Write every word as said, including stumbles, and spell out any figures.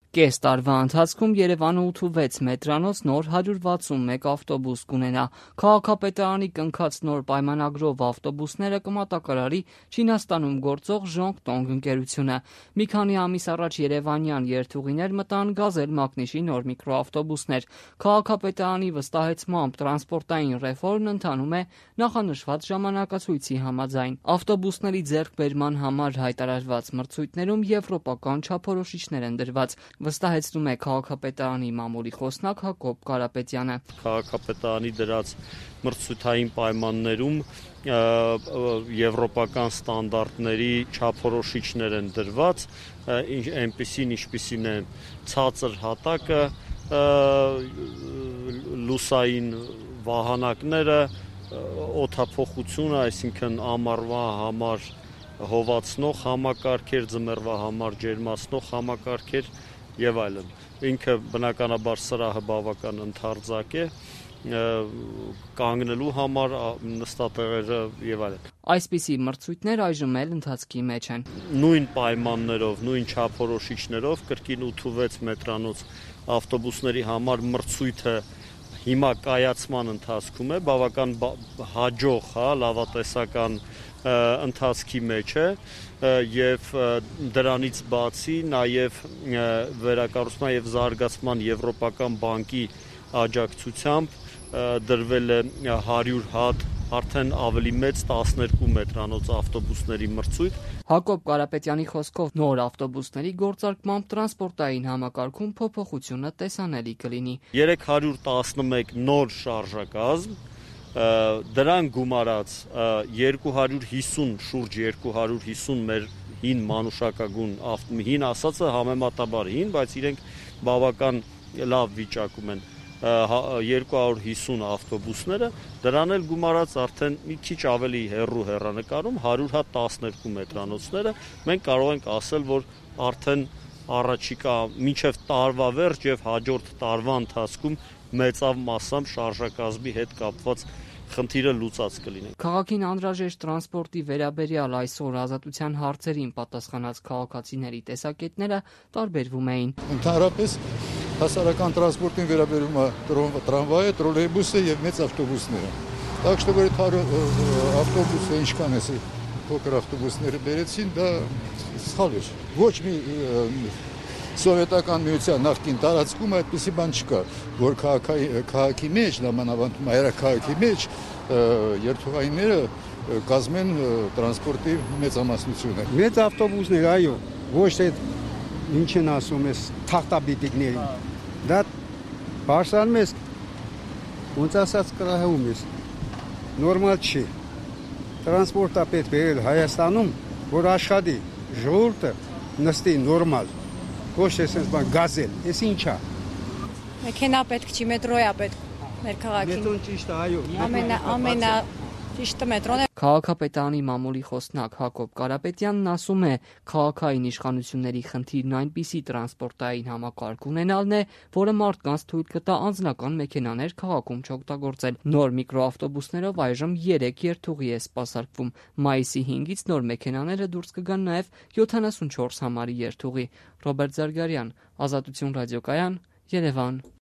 Կես տարվա ընթացքում Երևանը ութվեց մետրանոց նոր հարյուր վաթսունմեկ ավտոբուս կունենա։ Քաղաքապետարանի կնքած նոր պայմանագրով ավտոբուսները կմատակարարի Չինաստանում գործող Ժոնգտոնգ ընկերությունը։ Մի քանի ամիս առաջ երևանյան երթուղիներ մտան «Գազել» մակնիշի նոր միկրոավտոբուսներ։ Քաղաքապետարանի վստահեցմամբ տրանսպորտային ռեֆորմն ընթանում է նախանշված ժամանակացույցի համաձայն։ Ավտոբուսների ձեռքբերման համար հայտարարված մրցույթներում եվրոպական չափորոշիչներ են դրված, վստահեցնում է քաղաքապետարանի մամուլի խոսնակ Հակոբ Կարապետյանը։ Քաղաքապետարանի դրած մրցութային պայմաններում եվրոպական ստանդարտների չափորոշիչներ են դրված, այնպիսին ինչպիսին է ցածր հատակը, լուսային վահանակները, օդափոխությունը, այսինքն ամառվա համար հովացնող համակարգեր, ձմեռվա համար ջերմացնող համակարգեր եւ այլն։ Ինքը բնականաբար սրահը բավական ընդարձակ է, կանգնելու համար նստատեղերը եւ այլն։ Այսպիսի մրցույթներ այժմ էլ ընթացքի մեջ են։ Նույն պայմաններով, նույն չափորոշիչներով կրկին ութվեց մետրանոց ավտոբուսների համար մրցույթը հիմա կայացման ընթացքում է, բավական հաջող, հա, լավատեսական ընթացքի մեջ է եւ դրանից բացի նաեւ վերակառուցման եւ զարգացման եվրոպական բանկի աջակցությամբ դրվել է հարյուր հատ արդեն ավելի մեծ տասներկու մետրանոց ավտոբուսների մրցույթ։ Հակոբ Կարապետյանի խոսքով նոր ավտոբուսների գործարկմամբ տրանսպորտային համակարգում փոփոխությունը տեսանելի կլինի։ երեք հարյուր տասնմեկ նոր շարժակազմ, դրան գումարած երկու հարյուր հիսուն, շուրջ երկու հարյուր հիսուն մեր հին մանուշակագույն, հին ասածը համեմատաբար հին, բայց իրենք բավական լավ վիճակում են, երկու հարյուր հիսուն ավտոբուսները, դրան էլ գումարած արդեն մի քիչ ավելի հեռու հեռանկարում հարյուր հատ տասներկու մետրանոցները, մենք կարող ենք ասել, որ արդեն առաջիկա մինչև տարվա վերջ եւ հաջորդ տարվա ընթացքում մեծավ մասամբ շարժակազմի հետ կապված խնդիրը լուծած կլինի։ Քաղաքին անհրաժեշտ տրանսպորտի վերաբերյալ այսօր Ազատության հարցերին պատասխանած քաղաքացիների տեսակետները տարբերվում էին։ Ընդհանրապես հասարակական տրանսպորտին վերաբերում է տրամվայը, տրոլեյբուսը եւ մեծ ավտոբուսները։ Так что говорит, ավտոբուսը ինչքան է փոքր ավտոբուսները բերեցին, դա սխալ է։ Ոչ մի սովետական միության նախկին տարածքում այդպիսի բան չկար, որ քաղաքի մեջ, նամանավանդ մայրաքաղաքի մեջ երթուղայինները կազմեն տրանսպորտի մեծամասնությունը։ Մեծ ավտոբուսներ, այո, ոչ թե ինչ են ասում ես թախտաբիտիկների։ Դա բարսանում ես, ոնց ասած կրահում ես, նորմալ չի։ Տրանսպորտը պետք է Հայաստանում, որ աշխատի, ժողովուրդը նստի նորմալ։ Ոչ թե sense բան գազել, էս ինչա։ Մեքենա պետք չի, մետրո է պետք մեր քաղաքին։ Մետրոն ճիշտ է, այո։ Ամենա ամենա ճիշտը մետրոն է։ Քաղաքապետարանի մամուլի խոսնակ Հակոբ Կարապետյանն ասում է, քաղաքային իշխանությունների խնդիրն այնպիսի տրանսպորտային համակարգ ունենալն է, որը մարդկանց թույլ կտա անձնական մեքենաներ քաղաքում չօգտագործել։ Նոր միկրոավտոբուսներով այժմ երեք երթուղի է սպասարկվում։ Մայիսի հինգից նոր մեքենաները դուրս կգան նաև յոթանասունչորս համարի երթուղի։ Ռոբերտ Զարգարյան, Ազատություն ռադիոկայան, Երևան։